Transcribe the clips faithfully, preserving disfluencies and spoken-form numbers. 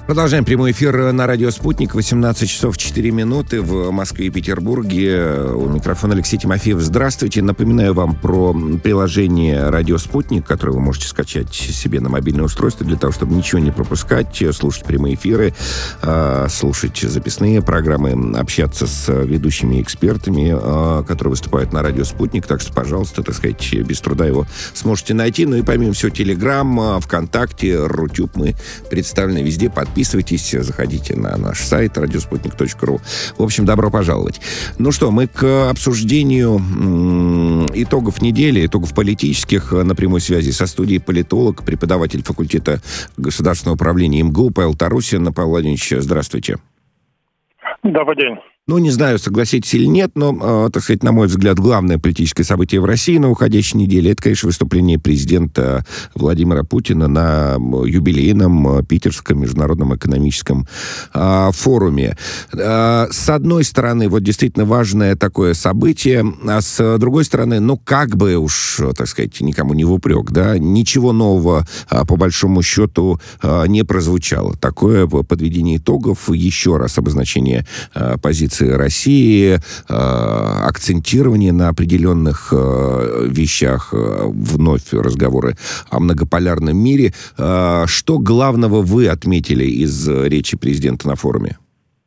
Продолжаем прямой эфир на радио «Спутник». восемнадцать часов четыре минуты в Москве и Петербурге. У микрофона Алексей Тимофеев. Здравствуйте. Напоминаю вам про приложение «Радио Спутник», которое вы можете скачать себе на мобильное устройство для того, чтобы ничего не пропускать, слушать прямые эфиры, слушать записные программы, общаться с ведущими экспертами, которые выступают на радио «Спутник». Так что, пожалуйста, так сказать, без труда его сможете найти. Ну и помимо всего, Телеграм, ВКонтакте, Рутюб, мы представлены везде. Подписывайтесь, заходите на наш сайт радиоспутник точка ру. В общем, добро пожаловать. Ну что, мы к обсуждению м- итогов недели, итогов политических на прямой связи со студией политолог, преподаватель факультета государственного управления МГУ Павел Тарусин. Павел Владимирович, здравствуйте. Добрый день. Ну, не знаю, согласитесь или нет, но, э, так сказать, на мой взгляд, главное политическое событие в России на уходящей неделе — это, конечно, выступление президента Владимира Путина на юбилейном Питерском международном экономическом э, форуме. Э, с одной стороны, вот действительно важное такое событие, а с другой стороны, ну, как бы уж, так сказать, никому не в упрек, да, ничего нового, э, по большому счету, э, не прозвучало. Такое подведение итогов, еще раз обозначение э, позиции России, э, акцентирование на определенных э, вещах, э, вновь разговоры о многополярном мире. Э, что главного вы отметили из речи президента на форуме?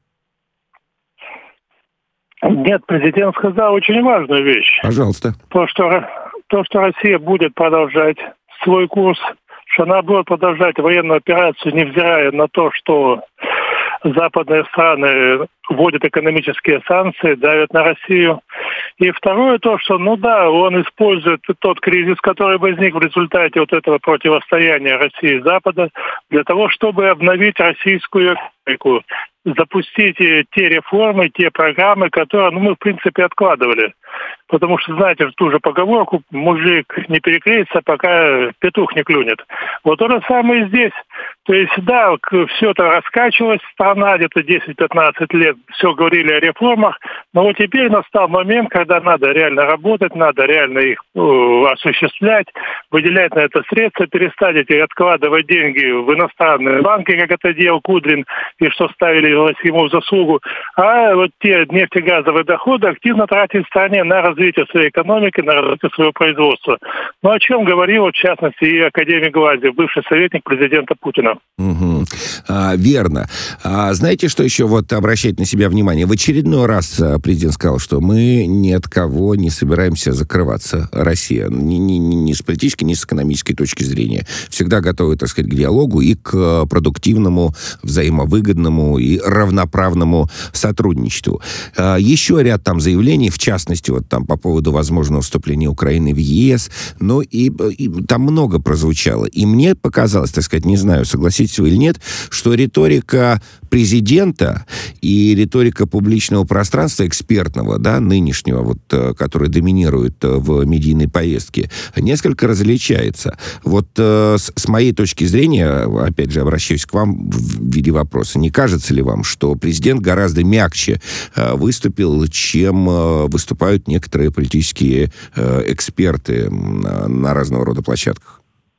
Нет, президент сказал очень важную вещь. Пожалуйста. То, что, то, что Россия будет продолжать свой курс, что она будет продолжать военную операцию, невзирая на то, что западные страны вводят экономические санкции, давят на Россию. И второе то, что, ну да, он использует тот кризис, который возник в результате вот этого противостояния России и Запада, для того, чтобы обновить российскую экономику, запустить те реформы, те программы, которые, ну, мы, в принципе, откладывали. Потому что, знаете, ту же поговорку: мужик не перекреется, пока петух не клюнет. Вот то же самое и здесь. То есть, да, все это раскачивалось, страна где-то десять-пятнадцать лет, все говорили о реформах, но вот теперь настал момент, когда надо реально работать, надо реально их э, осуществлять, выделять на это средства, перестать эти откладывать деньги в иностранные банки, как это делал Кудрин, и что ставили ему в заслугу, а вот те нефтегазовые доходы активно тратить в стране на развитие своей экономики, на развитие своего производства. Ну, о чем говорил, в частности, и академик Глазьев, бывший советник президента Путина. Угу. А, верно. А, знаете, что еще вот обращать на себя внимание? В очередной раз президент сказал, что мы ни от кого не собираемся закрываться. Россия ни, ни, ни, ни с политической, ни с экономической точки зрения всегда готовы, так сказать, к диалогу и к продуктивному, взаимовыгодному и равноправному сотрудничеству. А, еще ряд там заявлений, в частности, вот там по поводу возможного вступления Украины в ЕС. Ну и, и там много прозвучало. И мне показалось, так сказать, не знаю, согласитесь вы или нет, что риторика президента и риторика публичного пространства, экспертного, да, нынешнего, вот, который доминирует в медийной повестке, несколько различается. Вот с, с моей точки зрения, опять же, обращаюсь к вам в виде вопроса, не кажется ли вам, что президент гораздо мягче выступил, чем выступают некоторые политические эксперты на, на разного рода площадках?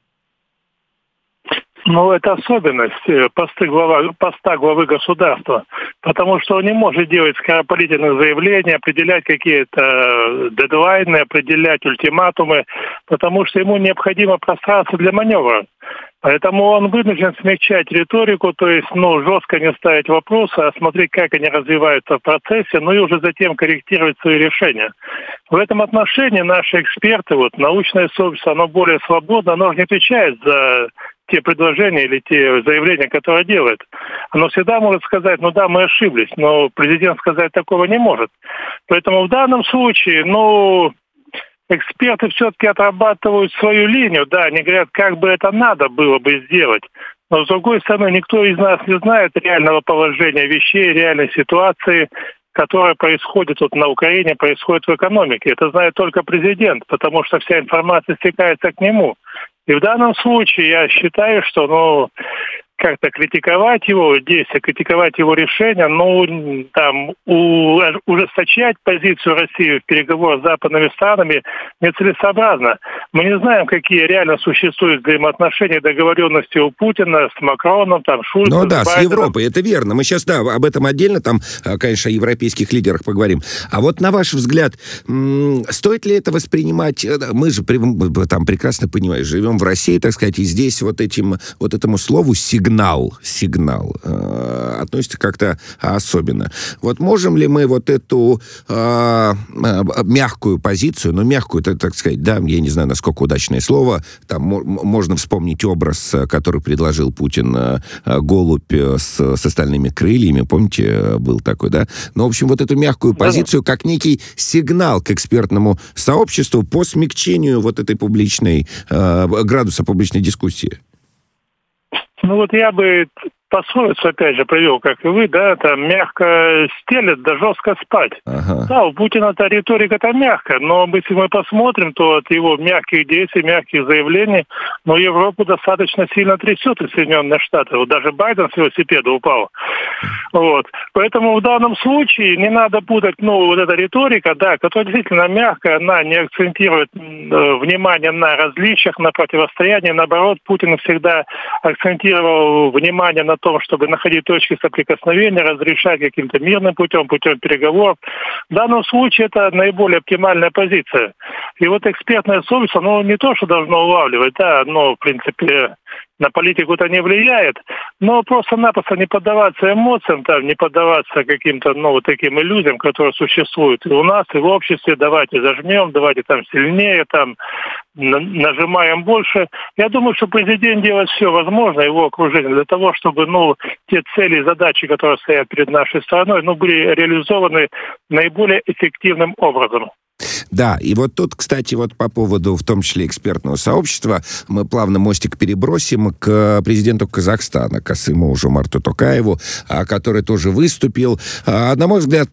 Ну, это особенность посты глава, поста главы государства, потому что он не может делать скоропалительные заявления, определять какие-то дедлайны, определять ультиматумы, потому что ему необходимо пространство для маневра. Поэтому он вынужден смягчать риторику, то есть, ну, жестко не ставить вопросы, а смотреть, как они развиваются в процессе, ну и уже затем корректировать свои решения. В этом отношении наши эксперты, вот, научное сообщество, оно более свободно, оно не отвечает за те предложения или те заявления, которые делает. Оно всегда может сказать: ну да, мы ошиблись, но президент сказать такого не может. Поэтому в данном случае, ну, эксперты все-таки отрабатывают свою линию, да, они говорят, как бы это надо было бы сделать. Но, с другой стороны, никто из нас не знает реального положения вещей, реальной ситуации, которая происходит вот на Украине, происходит в экономике. Это знает только президент, потому что вся информация стекается к нему. И в данном случае я считаю, что, ну, как-то критиковать его действия, критиковать его решения, но там у, ужесточать позицию России в переговорах с западными странами нецелесообразно. Мы не знаем, какие реально существуют взаимоотношения, договоренности у Путина с Макроном, там, Шульцем, Ну да, с с Европой, это верно. Мы сейчас, да, об этом отдельно, там, конечно, о европейских лидерах поговорим. А вот на ваш взгляд, стоит ли это воспринимать... Мы же там прекрасно понимаем, живем в России, так сказать, и здесь вот этим, вот этому слову сигнал, сигнал э, относится как-то особенно. Вот можем ли мы вот эту э, э, мягкую позицию, ну, мягкую, так, так сказать, да, я не знаю, насколько удачное слово, там м- можно вспомнить образ, который предложил Путин, э, голубь с, с остальными крыльями, помните, был такой, да? Но, в общем, вот эту мягкую позицию как некий сигнал к экспертному сообществу по смягчению вот этой публичной, э, градуса публичной дискуссии. Ну вот я бы пословицу, опять же, привел, как и вы, да, там мягко стелет, да жестко спать. Ага. Да, у Путина-то риторика-то мягкая, но если мы посмотрим, то от его мягких действий, мягких заявлений, но Европу достаточно сильно трясет из Соединенных Штатов. Вот даже Байден с велосипеда упал. Вот. Поэтому в данном случае не надо путать, ну, вот эта риторика, да, которая действительно мягкая, она не акцентирует э, внимание на различиях, на противостоянии. Наоборот, Путин всегда акцентировал внимание на том, чтобы находить точки соприкосновения, разрешать каким-то мирным путем, путем переговоров. В данном случае это наиболее оптимальная позиция. И вот экспертное сообщество, ну, не то, что должно улавливать, да, но, в принципе, на политику-то не влияет, но просто-напросто не поддаваться эмоциям, там, не поддаваться каким-то, ну, вот таким иллюзиям, которые существуют и у нас, и в обществе. Давайте зажмем, давайте там сильнее, там, нажимаем больше. Я думаю, что президент делает все возможное, его окружение, для того, чтобы, ну, те цели и задачи, которые стоят перед нашей страной, ну, были реализованы наиболее эффективным образом. Да, и вот тут, кстати, вот по поводу, в том числе, экспертного сообщества, мы плавно мостик перебросим к президенту Казахстана, Касыму Жомарту Токаеву, который тоже выступил. На мой взгляд,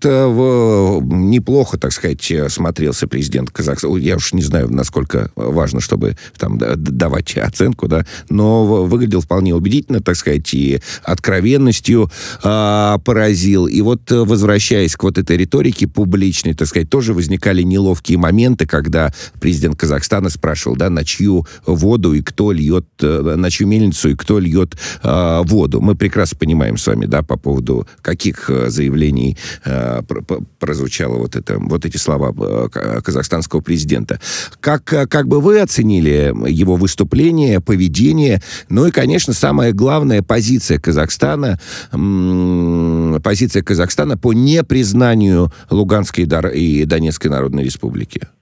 неплохо, так сказать, смотрелся президент Казахстана. Я уж не знаю, насколько важно, чтобы там давать оценку, да, но выглядел вполне убедительно, так сказать, и откровенностью поразил. И вот, возвращаясь к вот этой риторике публичной, так сказать, тоже возникали неловкие моменты, когда президент Казахстана спрашивал, да, на чью воду и кто льет, на чью мельницу и кто льет э, воду. Мы прекрасно понимаем с вами, да, по поводу каких заявлений э, прозвучало вот это, вот эти слова э, казахстанского президента. Как, как бы вы оценили его выступление, поведение, ну и, конечно, самое главное, позиция Казахстана, м- позиция Казахстана по непризнанию Луганской и Донецкой Народной Республики?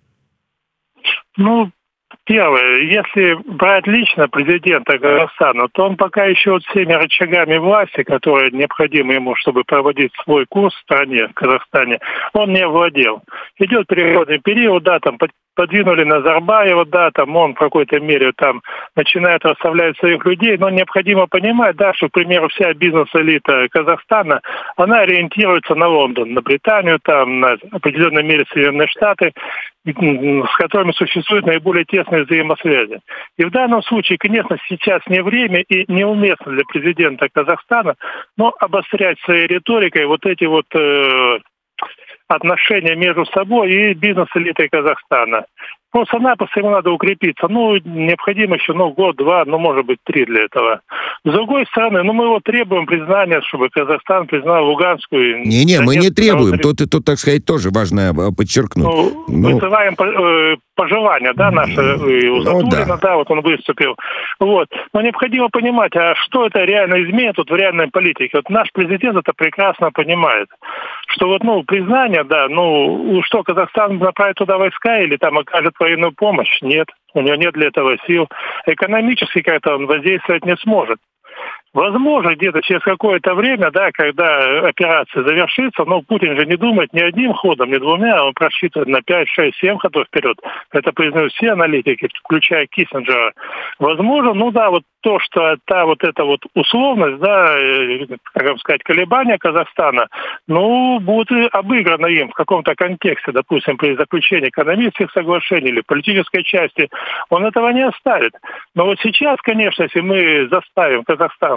Ну, первое, если брать лично президента Казахстана, то он пока еще вот всеми рычагами власти, которые необходимы ему, чтобы проводить свой курс в стране, в Казахстане, он не владел. Идет переходный период, да, там подвинули Назарбаева, да, там он в какой-то мере там начинает расставлять своих людей, но необходимо понимать, да, что, к примеру, вся бизнес-элита Казахстана, она ориентируется на Лондон, на Британию, там, на определенной мере Соединенные Штаты, с которыми существуют наиболее тесные взаимосвязи. И в данном случае, конечно, сейчас не время и неуместно для президента Казахстана, но обострять своей риторикой вот эти вот э, отношения между собой и бизнес-элитой Казахстана. Просто-напросто ему надо укрепиться. Ну, необходимо еще, ну, год-два, ну, может быть, три для этого. С другой стороны, ну, мы его требуем признания, чтобы Казахстан признал Луганскую... Не-не, мы не требуем. Тут, тут, так сказать, тоже важно подчеркнуть. Ну, ну... вызываем э, пожелания, да, наши, и у Затулина, ну, да. да, вот он выступил. Вот. Но необходимо понимать, а что это реально изменит вот в реальной политике. Вот наш президент это прекрасно понимает. Что вот, ну, признание, да, ну, что, Казахстан направит туда войска или там окажет военную помощь? Нет. У него нет для этого сил. Экономически как-то он воздействовать не сможет. Возможно, где-то через какое-то время, да, когда операция завершится, но Путин же не думает ни одним ходом, ни двумя, он просчитывает на пять, шесть, семь ходов вперед. Это признают все аналитики, включая Киссинджера. Возможно, ну да, вот то, что та вот эта вот условность, да, как вам сказать, колебания Казахстана, ну, будет обыграно им в каком-то контексте, допустим, при заключении экономических соглашений или политической части, он этого не оставит. Но вот сейчас, конечно, если мы заставим Казахстан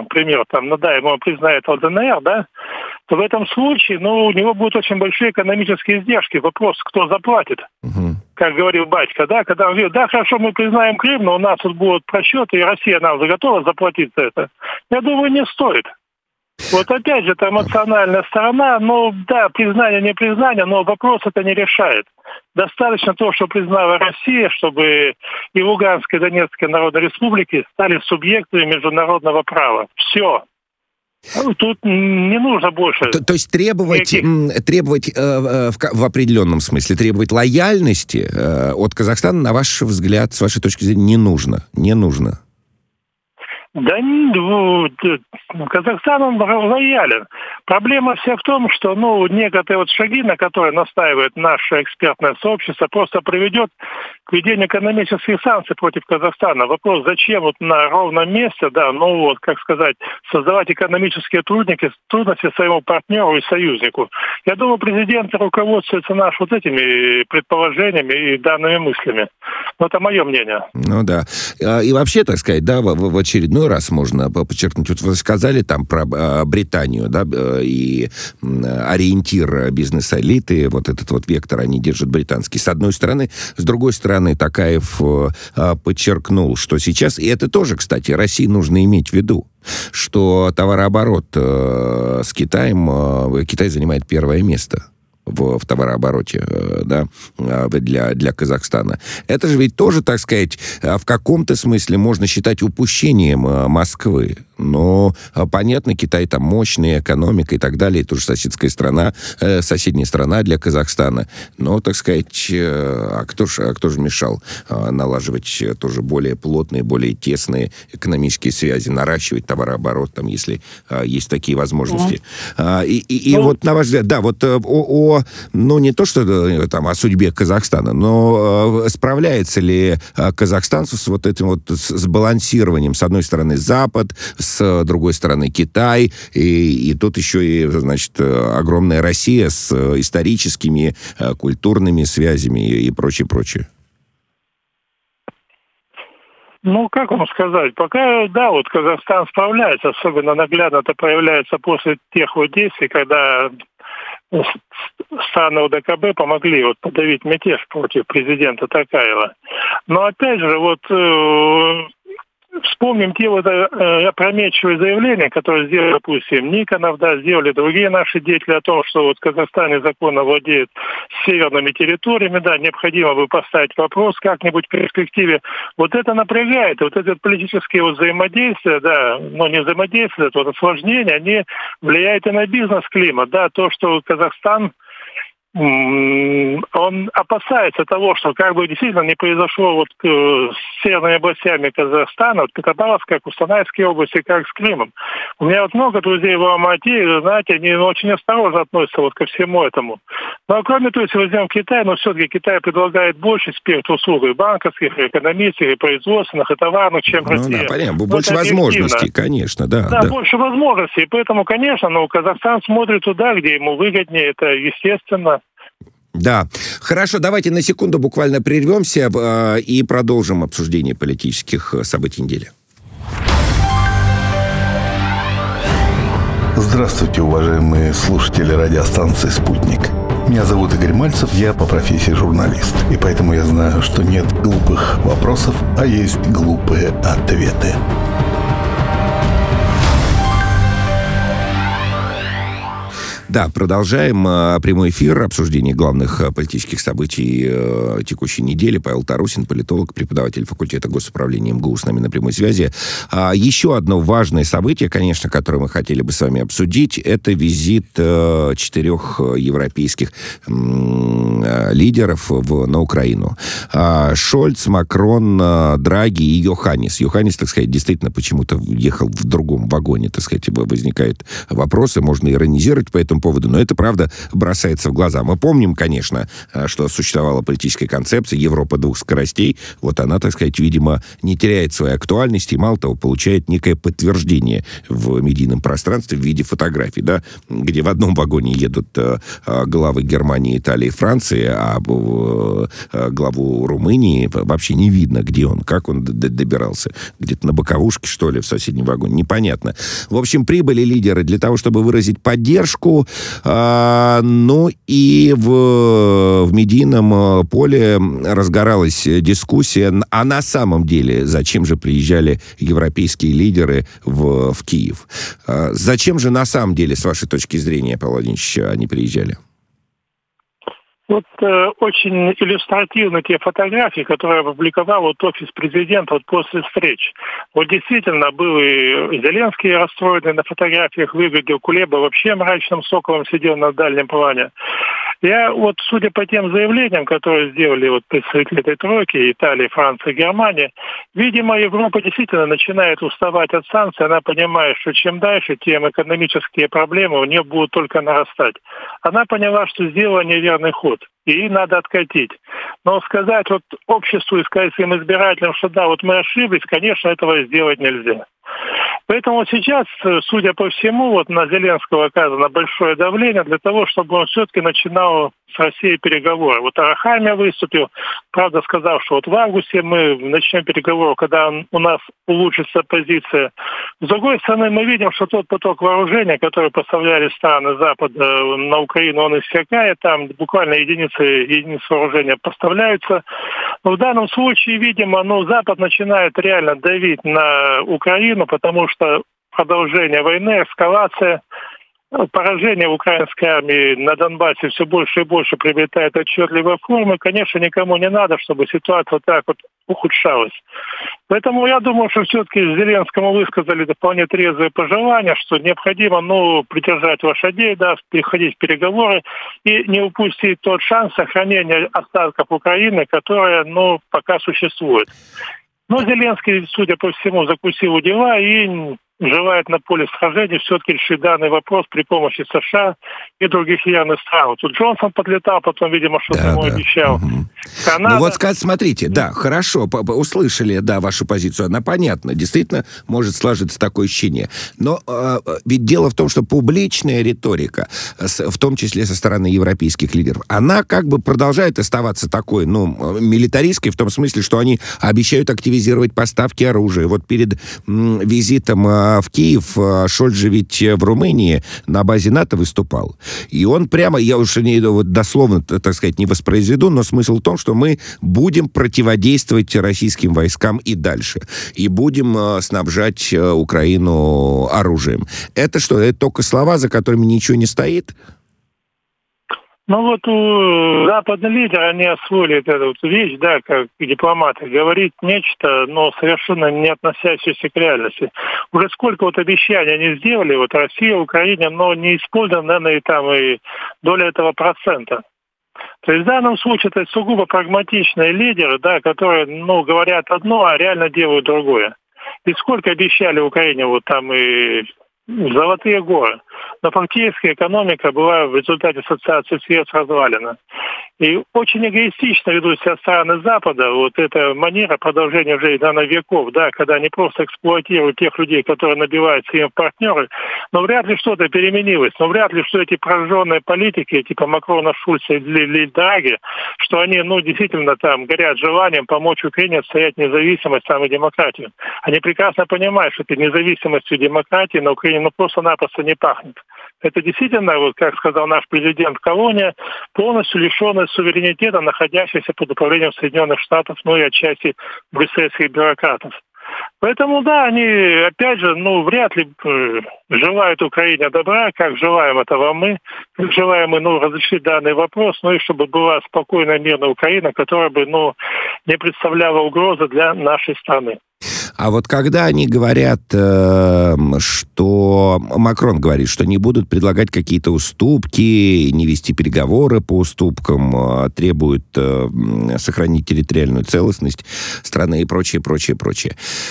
например, там, ну да, ему признают ЛДНР, да, то в этом случае, ну, у него будут очень большие экономические издержки. Вопрос, кто заплатит, угу. Как говорил батька, да, когда он говорит, да, хорошо, мы признаем Крым, но у нас тут будут просчеты, и Россия нам же готова заплатить за это. Я думаю, не стоит. Вот опять же, это эмоциональная сторона, ну, да, признание, не признание, но вопрос это не решает. Достаточно того, что признала Россия, чтобы и Луганская, и Донецкая народные республики стали субъектами международного права. Все. Тут не нужно больше. То, то есть требовать, никаких... требовать э, в, в определенном смысле, требовать лояльности э, от Казахстана, на ваш взгляд, с вашей точки зрения, не нужно. Не нужно. Да, Казахстан, он лоялен. Проблема вся в том, что, ну, некоторые вот шаги, на которые настаивает наше экспертное сообщество, просто приведет к введению экономических санкций против Казахстана. Вопрос, зачем вот на ровном месте, да, ну вот, как сказать, создавать экономические трудники, трудности своему партнеру и союзнику. Я думаю, президент руководствуется наш вот этими предположениями и данными мыслями. Но это мое мнение. Ну да. И вообще, так сказать, да, в, в очередной раз можно подчеркнуть, вот вы сказали там про э, Британию, да, э, и э, ориентир бизнес-элиты, вот этот вот вектор они держат британский, с одной стороны. С другой стороны, Токаев э, подчеркнул, что сейчас, и это тоже, кстати, России нужно иметь в виду, что товарооборот э, с Китаем, э, Китай занимает первое место в, в товарообороте, да, для, для Казахстана. Это же ведь тоже, так сказать, в каком-то смысле можно считать упущением Москвы. Но, понятно, Китай там мощная экономика и так далее, это уже соседская страна, э, соседняя страна для Казахстана. Но, так сказать, э, а, кто ж, а кто же мешал э, налаживать тоже более плотные, более тесные экономические связи, наращивать товарооборот, там, если э, есть такие возможности. Mm-hmm. А, и и, и mm-hmm. вот, на ваш взгляд, да, вот о, о ну, не то, что э, там о судьбе Казахстана, но э, справляется ли э, Казахстан с вот этим вот с, с балансированием, с одной стороны, Запад, с другой стороны Китай, и, и тут еще и, значит, огромная Россия с историческими, культурными связями и, и прочее, прочее. Ну, как вам сказать, пока, да, вот Казахстан справляется, особенно наглядно это проявляется после тех вот действий, когда страны ОДКБ помогли вот подавить мятеж против президента Токаева. Но опять же, вот вспомним те вот э, опрометчивые заявления, которые сделали, допустим, Никонов, да, сделали другие наши деятели о том, что вот Казахстан незаконно владеет северными территориями, да, необходимо бы поставить вопрос как-нибудь в перспективе. Вот это напрягает, вот это политические вот взаимодействия, да, но не взаимодействия, это вот осложнения, они влияют и на бизнес-климат, да, то, что Казахстан он опасается того, что как бы действительно не произошло вот с северными областями Казахстана, вот Петропавловская, Кустанайская области, как с Крымом. У меня вот много друзей в Алмате, и, знаете, они очень осторожно относятся вот ко всему этому. Но кроме того, если возьмем Китай, но все-таки Китай предлагает больше спектр услуг и банковских, и экономических, и производственных, и товарных, чем ну, Россия. Да, понятно, больше возможностей, конечно, да. Да, да, больше возможностей, поэтому, конечно, ну, Казахстан смотрит туда, где ему выгоднее, это естественно. Да. Хорошо, давайте на секунду буквально прервемся э, и продолжим обсуждение политических событий недели. Здравствуйте, уважаемые слушатели радиостанции «Спутник». Меня зовут Игорь Мальцев, я по профессии журналист. И поэтому я знаю, что нет глупых вопросов, а есть глупые ответы. Да, продолжаем э, прямой эфир, обсуждение главных э, политических событий э, текущей недели. Павел Тарусин, политолог, преподаватель факультета госуправления МГУ, с нами на прямой связи. А, еще одно важное событие, конечно, которое мы хотели бы с вами обсудить, это визит э, четырех европейских э, лидеров в, на Украину. А, Шольц, Макрон, э, Драги и Йоханнис. Йоханнис, так сказать, действительно почему-то ехал в другом вагоне, так сказать, возникают вопросы, можно иронизировать по этому этому поводу, но это, правда, бросается в глаза. Мы помним, конечно, что существовала политическая концепция Европа двух скоростей. Вот она, так сказать, видимо, не теряет своей актуальности и, мало того, получает некое подтверждение в медийном пространстве в виде фотографий, да, где в одном вагоне едут главы Германии, Италии, Франции, а главу Румынии вообще не видно, где он, как он добирался. Где-то на боковушке, что ли, в соседнем вагоне. Непонятно. В общем, прибыли лидеры для того, чтобы выразить поддержку. А, ну и в, в медийном поле разгоралась дискуссия. А на самом деле, зачем же приезжали европейские лидеры в, в Киев? А, зачем же на самом деле, с вашей точки зрения, Павел Владимирович, они приезжали? Вот э, очень иллюстративны те фотографии, которые опубликовал вот офис президента вот после встреч. Вот действительно был и Зеленский расстроенный на фотографиях, выглядел, Кулеба вообще мрачным соколом сидел на дальнем плане. Я вот, судя по тем заявлениям, которые сделали вот представители этой тройки, Италии, Франции, Германии, видимо, Европа действительно начинает уставать от санкций. Она понимает, что чем дальше, тем экономические проблемы у нее будут только нарастать. Она поняла, что сделала неверный ход, и надо откатить. Но сказать вот обществу и сказать своим избирателям, что да, вот мы ошиблись, конечно, этого сделать нельзя. Поэтому сейчас, судя по всему, вот на Зеленского оказано большое давление для того, чтобы он все-таки начинал с Россией переговоры. Вот Арахамия выступил, правда, сказав, что вот в августе мы начнем переговоры, когда у нас улучшится позиция. С другой стороны, мы видим, что тот поток вооружения, который поставляли страны Запада на Украину, он иссякает, там буквально единицы, единицы вооружения поставляются. Но в данном случае, видимо, ну, Запад начинает реально давить на Украину, потому что продолжение войны, эскалация, поражение украинской армии на Донбассе все больше и больше приобретает отчетливые формы. Конечно, никому не надо, чтобы ситуация вот так вот ухудшалась. Поэтому я думаю, что все-таки Зеленскому высказали вполне трезвые пожелания, что необходимо, ну, придержать лошадей, да, переходить в переговоры и не упустить тот шанс сохранения остатков Украины, которая, ну, пока существует. Но Зеленский, судя по всему, закусил у дела и желает на поле сражения все-таки решить данный вопрос при помощи США и других явных стран. Тут Джонсон подлетал, потом, видимо, что-то да, ему да. обещал. Угу. Канада... Ну вот, смотрите, да, хорошо, услышали, да, вашу позицию, она понятна, действительно может сложиться такое ощущение. Но э, ведь дело в том, что публичная риторика, в том числе со стороны европейских лидеров, она как бы продолжает оставаться такой, ну, милитаристской, в том смысле, что они обещают активизировать поставки оружия. Вот перед м, визитом э, в Киев Шольц же ведь в Румынии на базе НАТО выступал. И он прямо, я уж не вот дословно, так сказать, не воспроизведу, но смысл в том, что мы будем противодействовать российским войскам и дальше. И будем э, снабжать э, Украину оружием. Это что, это только слова, за которыми ничего не стоит? Ну вот у западных лидеров они освоили эту вот вещь, да, как дипломаты, говорить нечто, но совершенно не относящееся к реальности. Уже сколько вот обещаний они сделали, вот Россия, Украина, но не использована, наверное, и там и доля этого процента. То есть в данном случае это сугубо прагматичные лидеры, да, которые, ну, говорят одно, а реально делают другое. И сколько обещали Украине вот там и золотые горы. Но фактически экономика была в результате ассоциации с ЕС развалена. И очень эгоистично ведут себя страны Запада. Вот эта манера продолжения уже на веков, да, когда они просто эксплуатируют тех людей, которые набиваются им в партнеры. Но вряд ли что-то переменилось. Но вряд ли, что эти прожженные политики, типа Макрона, Шульца или Драги, что они, ну, действительно там горят желанием помочь Украине отстоять независимость, там, и демократию. Они прекрасно понимают, что этой независимостью и демократией на Украине, ну, просто-напросто не пахнет. Это действительно, вот как сказал наш президент, колония, полностью лишенная суверенитета, находящаяся под управлением Соединенных Штатов, ну и отчасти брюссельских бюрократов. Поэтому, да, они, опять же, ну, вряд ли э, желают Украине добра, как желаем этого мы, как желаем мы, ну, разрешить данный вопрос, ну и чтобы была спокойная, мирная Украина, которая бы, ну, не представляла угрозы для нашей страны. А вот когда они говорят, э, что Макрон говорит, что не будут предлагать какие-то уступки, не вести переговоры по уступкам, э, требуют э, сохранить территориальную целостность страны и прочее, прочее, прочее.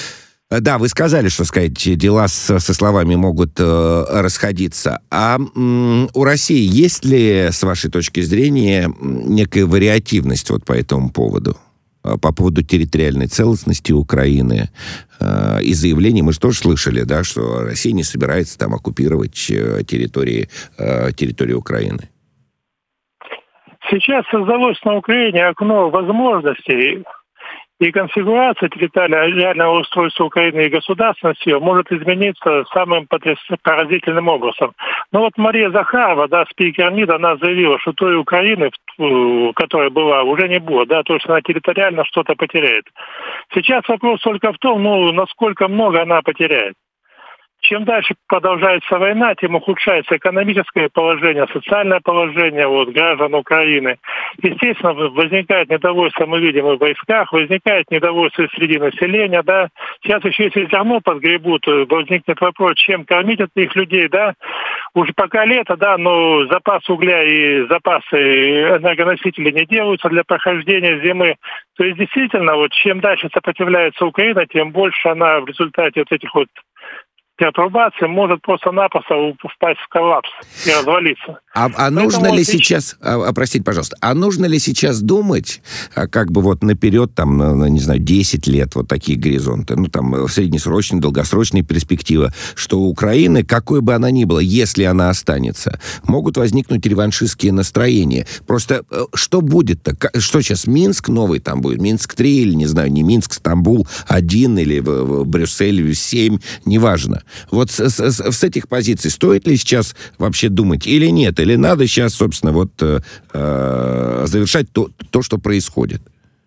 Да, вы сказали, что, сказать, дела с, со словами могут э, расходиться. А м, у России есть ли, с вашей точки зрения, некая вариативность вот по этому поводу? По поводу территориальной целостности Украины э, и заявлений мы же тоже слышали, да, что Россия не собирается там оккупировать э, территории, э, территории Украины. Сейчас создалось на Украине окно возможностей, и конфигурация территориального устройства Украины и государственности ее может измениться самым потряс... поразительным образом. Но вот Мария Захарова, да, спикер МИД, она заявила, что той Украины, которая была, уже не будет, да, то есть она территориально что-то потеряет. Сейчас вопрос только в том, ну, насколько много она потеряет. Чем дальше продолжается война, тем ухудшается экономическое положение, социальное положение вот, граждан Украины. Естественно, возникает недовольство, мы видим, и в войсках, возникает недовольство среди населения. Да. Сейчас еще если зерно подгребут, возникнет вопрос, чем кормить этих людей. Да. Уже пока лето, да, но запас угля и запасы энергоносителей не делаются для прохождения зимы. То есть действительно, вот, чем дальше сопротивляется Украина, тем больше она в результате вот этих вот перетрубация может просто-напросто впасть в коллапс и развалиться. А, а нужно ли сейчас, а, простите, пожалуйста, а нужно ли сейчас думать, а, как бы вот наперед, там, на, на, не знаю, десять лет, вот такие горизонты, ну, там, среднесрочные, долгосрочные перспективы, что у Украины, какой бы она ни была, если она останется, могут возникнуть реваншистские настроения. Просто что будет-то? Что сейчас, Минск новый там будет? Минск-три или, не знаю, не Минск, Стамбул один или в, в Брюссель семь, неважно. Вот с, с, с этих позиций стоит ли сейчас вообще думать или нет? Или надо сейчас, собственно, вот э, завершать то, то, что происходит?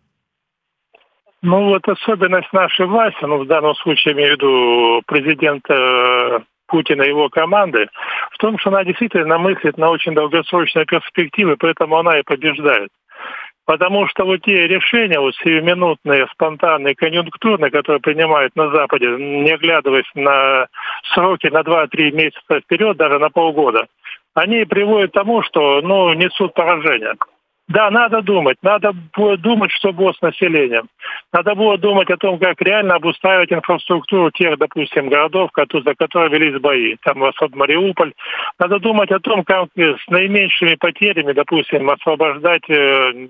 Ну, вот особенность нашей власти, ну, в данном случае, я имею в виду президента Путина и его команды, в том, что она действительно мыслит на очень долгосрочные перспективы, поэтому она и побеждает. Потому что вот те решения, вот сиюминутные, спонтанные, конъюнктурные, которые принимают на Западе, не оглядываясь на сроки на два-три месяца вперед, даже на полгода, они приводят к тому, что, ну, несут поражение. Да, надо думать. Надо было думать, что было с населением. Надо было думать о том, как реально обустраивать инфраструктуру тех, допустим, городов, за которые велись бои. Там особенно Мариуполь. Надо думать о том, как с наименьшими потерями, допустим, освобождать э,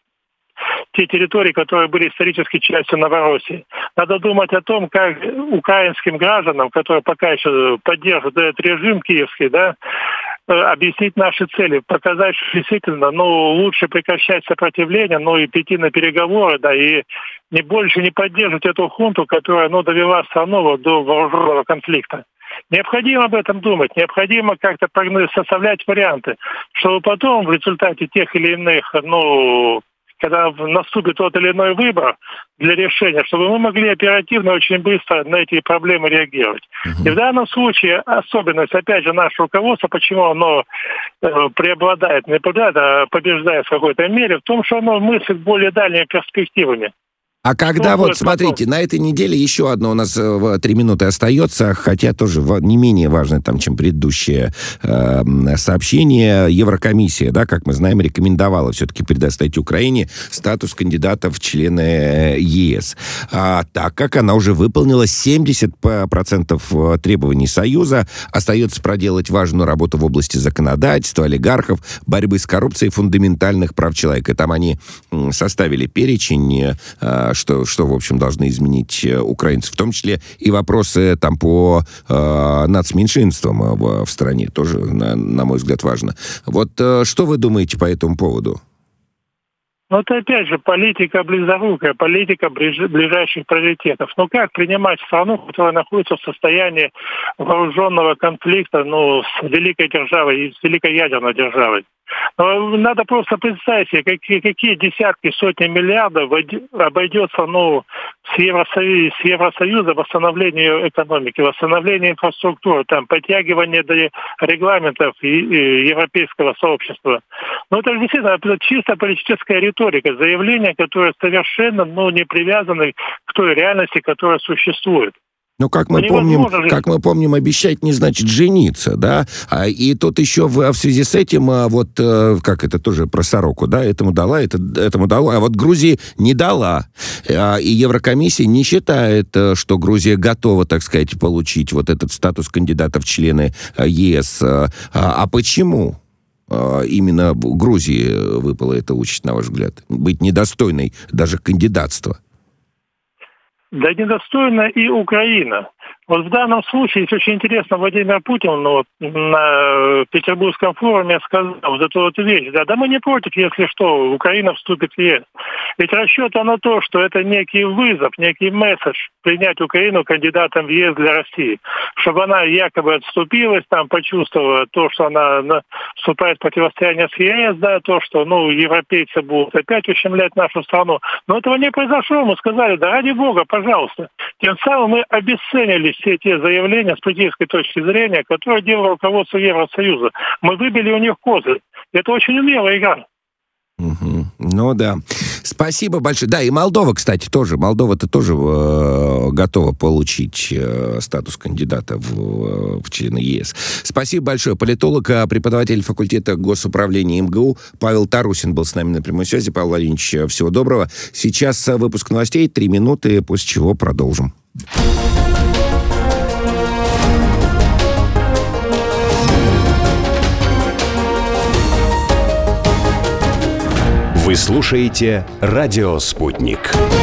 те территории, которые были исторически частью Новороссии. Надо думать о том, как украинским гражданам, которые пока еще поддерживают этот режим киевский, да, объяснить наши цели, показать, что действительно, ну, лучше прекращать сопротивление, ну, и перейти на переговоры, да, и не больше не поддерживать эту хунту, которая, ну, довела страну до вооруженного конфликта. Необходимо об этом думать, необходимо как-то составлять варианты, чтобы потом в результате тех или иных, ну, когда наступит тот или иной выбор для решения, чтобы мы могли оперативно, очень быстро на эти проблемы реагировать. Uh-huh. И в данном случае особенность, опять же, нашего руководства, почему оно э, преобладает, не преобладает, а побеждает в какой-то мере, в том, что оно мыслит более дальними перспективами. А когда, вот, смотрите, на этой неделе еще одно у нас в три минуты остается, хотя тоже не менее важное, там, чем предыдущее э, сообщение. Еврокомиссия, да, как мы знаем, рекомендовала все-таки предоставить Украине статус кандидата в члены ЕС. А, так как она уже выполнила семьдесят процентов требований Союза, остается проделать важную работу в области законодательства, олигархов, борьбы с коррупцией, фундаментальных прав человека. Там они составили перечень, э, Что, что, в общем, должны изменить украинцы. В том числе и вопросы там по э, нацменьшинствам в, в стране. Тоже, на, на мой взгляд, важно. Вот э, что вы думаете по этому поводу? Ну, это, опять же, политика близорукая, политика ближ... ближайших приоритетов. Ну, как принимать страну, которая находится в состоянии вооруженного конфликта, ну, с великой державой, с великой ядерной державой? Надо просто представить себе, какие, какие десятки, сотни миллиардов обойдется, ну, с, Евросоюз, с Евросоюза восстановление экономики, восстановление инфраструктуры, там, подтягивание до регламентов и, и европейского сообщества. Ну, это действительно это чисто политическая риторика, заявления, которые совершенно, ну, не привязаны к той реальности, которая существует. Ну, как мы, помним, как мы помним, обещать не значит жениться, да? А, и тут еще в, в связи с этим, вот, как это тоже про сороку, да, этому дала, это, этому дала, а вот Грузии не дала. А, и Еврокомиссия не считает, что Грузия готова, так сказать, получить вот этот статус кандидата в члены ЕС. А, а почему именно Грузии выпала эта участь, на ваш взгляд? Быть недостойной даже кандидатства? Да недостойна и Украина. Вот в данном случае, есть очень интересно, Владимир Путин ну, вот, на Петербургском форуме сказал вот эту вот вещь. Да, да мы не против, если что, Украина вступит в ЕС. Ведь расчет на то, что это некий вызов, некий месседж принять Украину кандидатом в ЕС для России. Чтобы она якобы отступилась, там почувствовала то, что она вступает в противостояние с ЕС, да, то, что ну, европейцы будут опять ущемлять нашу страну. Но этого не произошло. Мы сказали, да ради бога, пожалуйста. Тем самым мы обесценили все те заявления с политической точки зрения, которые делало руководство Евросоюза. Мы выбили у них козырь. Это очень умелая игра. Угу. Ну да. Спасибо большое. Да, и Молдова, кстати, тоже. Молдова-то тоже э, готова получить э, статус кандидата в, в члены ЕС. Спасибо большое. Политолог, преподаватель факультета госуправления МГУ Павел Тарусин был с нами на прямой связи. Павел Владимирович, всего доброго. Сейчас выпуск новостей, три минуты, после чего продолжим. Вы слушаете «Радио Спутник».